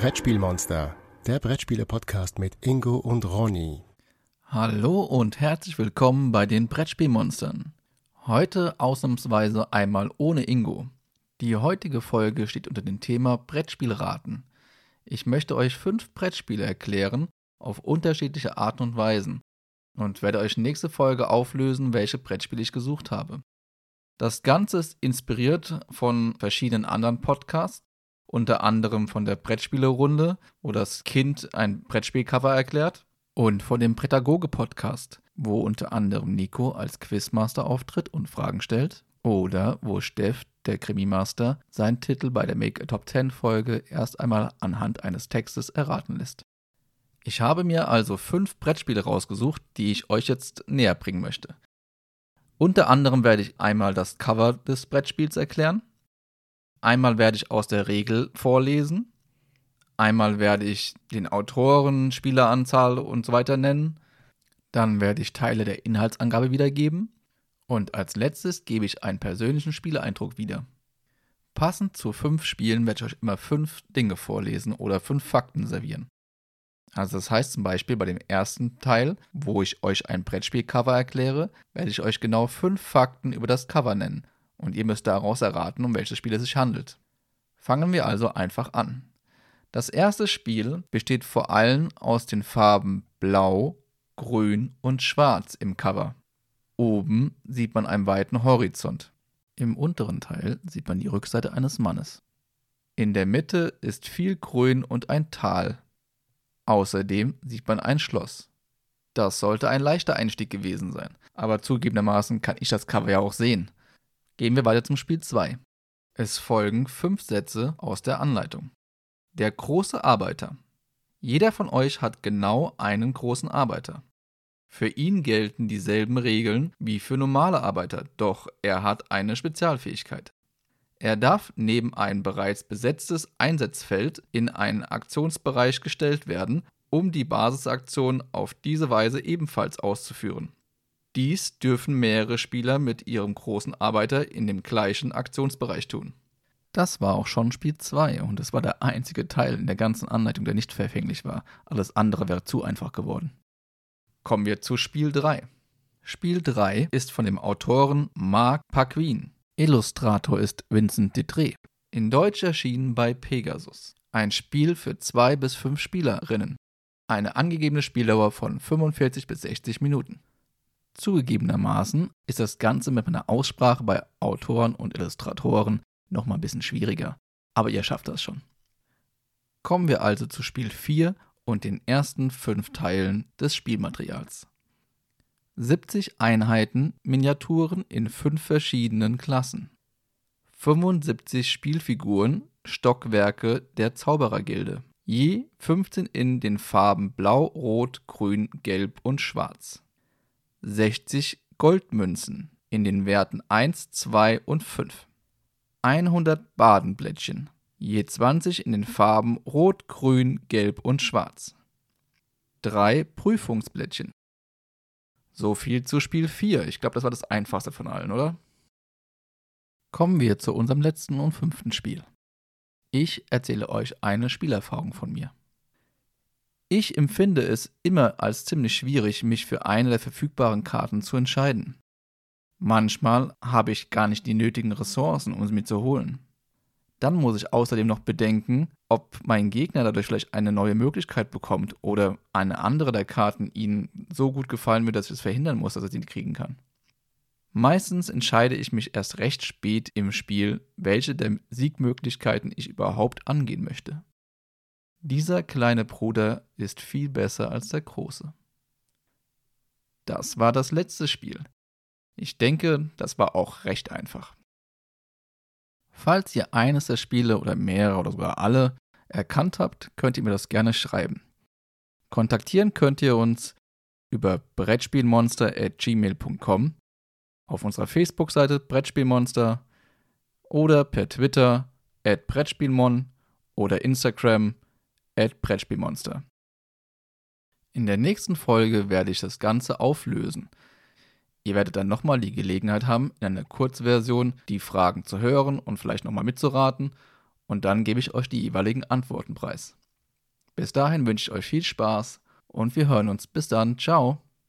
Brettspielmonster, der Brettspiele-Podcast mit Ingo und Ronny. Hallo und herzlich willkommen bei den Brettspielmonstern. Heute ausnahmsweise einmal ohne Ingo. Die heutige Folge steht unter dem Thema Brettspielraten. Ich möchte euch 5 Brettspiele erklären, auf unterschiedliche Arten und Weisen, und werde euch nächste Folge auflösen, welche Brettspiele ich gesucht habe. Das Ganze ist inspiriert von verschiedenen anderen Podcasts, unter anderem von der Brettspielerunde, wo das Kind ein Brettspielcover erklärt, und von dem Prädagoge-Podcast, wo unter anderem Nico als Quizmaster auftritt und Fragen stellt, oder wo Steff, der Krimi-Master, seinen Titel bei der Make a Top 10 Folge erst einmal anhand eines Textes erraten lässt. Ich habe mir also 5 Brettspiele rausgesucht, die ich euch jetzt näher bringen möchte. Unter anderem werde ich einmal das Cover des Brettspiels erklären, einmal werde ich aus der Regel vorlesen, einmal werde ich den Autoren, Spieleranzahl und so weiter nennen, dann werde ich Teile der Inhaltsangabe wiedergeben und als letztes gebe ich einen persönlichen Spieleeindruck wieder. Passend zu 5 Spielen werde ich euch immer 5 Dinge vorlesen oder 5 Fakten servieren. Also das heißt zum Beispiel bei dem ersten Teil, wo ich euch ein Brettspielcover erkläre, werde ich euch genau 5 Fakten über das Cover nennen und ihr müsst daraus erraten, um welches Spiel es sich handelt. Fangen wir also einfach an. Das erste Spiel besteht vor allem aus den Farben Blau, Grün und Schwarz im Cover. Oben sieht man einen weiten Horizont. Im unteren Teil sieht man die Rückseite eines Mannes. In der Mitte ist viel Grün und ein Tal. Außerdem sieht man ein Schloss. Das sollte ein leichter Einstieg gewesen sein, aber zugegebenermaßen kann ich das Cover ja auch sehen. Gehen wir weiter zum Spiel 2. Es folgen 5 Sätze aus der Anleitung. Der große Arbeiter. Jeder von euch hat genau einen großen Arbeiter. Für ihn gelten dieselben Regeln wie für normale Arbeiter, doch er hat eine Spezialfähigkeit. Er darf neben ein bereits besetztes Einsatzfeld in einen Aktionsbereich gestellt werden, um die Basisaktion auf diese Weise ebenfalls auszuführen. Dies dürfen mehrere Spieler mit ihrem großen Arbeiter in dem gleichen Aktionsbereich tun. Das war auch schon Spiel 2 und es war der einzige Teil in der ganzen Anleitung, der nicht verfänglich war. Alles andere wäre zu einfach geworden. Kommen wir zu Spiel 3. Spiel 3 ist von dem Autoren Marc Paquin. Illustrator ist Vincent Detree. In Deutsch erschienen bei Pegasus. Ein Spiel für 2 bis 5 Spielerinnen. Eine angegebene Spieldauer von 45 bis 60 Minuten. Zugegebenermaßen ist das Ganze mit einer Aussprache bei Autoren und Illustratoren nochmal ein bisschen schwieriger, aber ihr schafft das schon. Kommen wir also zu Spiel 4 und den ersten 5 Teilen des Spielmaterials. 70 Einheiten, Miniaturen in 5 verschiedenen Klassen. 75 Spielfiguren, Stockwerke der Zauberergilde. Je 15 in den Farben Blau, Rot, Grün, Gelb und Schwarz. 60 Goldmünzen in den Werten 1, 2 und 5. 100 Badenblättchen, je 20 in den Farben Rot, Grün, Gelb und Schwarz. 3 Prüfungsblättchen. So viel zu Spiel 4. Ich glaube, das war das einfachste von allen, oder? Kommen wir zu unserem letzten und 5. Spiel. Ich erzähle euch eine Spielerfahrung von mir. Ich empfinde es immer als ziemlich schwierig, mich für eine der verfügbaren Karten zu entscheiden. Manchmal habe ich gar nicht die nötigen Ressourcen, um sie mir zu holen. Dann muss ich außerdem noch bedenken, ob mein Gegner dadurch vielleicht eine neue Möglichkeit bekommt oder eine andere der Karten ihm so gut gefallen wird, dass ich es verhindern muss, dass er sie nicht kriegen kann. Meistens entscheide ich mich erst recht spät im Spiel, welche der Siegmöglichkeiten ich überhaupt angehen möchte. Dieser kleine Bruder ist viel besser als der große. Das war das letzte Spiel. Ich denke, das war auch recht einfach. Falls ihr eines der Spiele oder mehrere oder sogar alle erkannt habt, könnt ihr mir das gerne schreiben. Kontaktieren könnt ihr uns über brettspielmonster@gmail.com, auf unserer Facebook-Seite Brettspielmonster oder per Twitter @brettspielmon oder Instagram @brettspielmonster. In der nächsten Folge werde ich das Ganze auflösen. Ihr werdet dann nochmal die Gelegenheit haben, in einer Kurzversion die Fragen zu hören und vielleicht nochmal mitzuraten und dann gebe ich euch die jeweiligen Antworten preis. Bis dahin wünsche ich euch viel Spaß und wir hören uns. Bis dann. Ciao.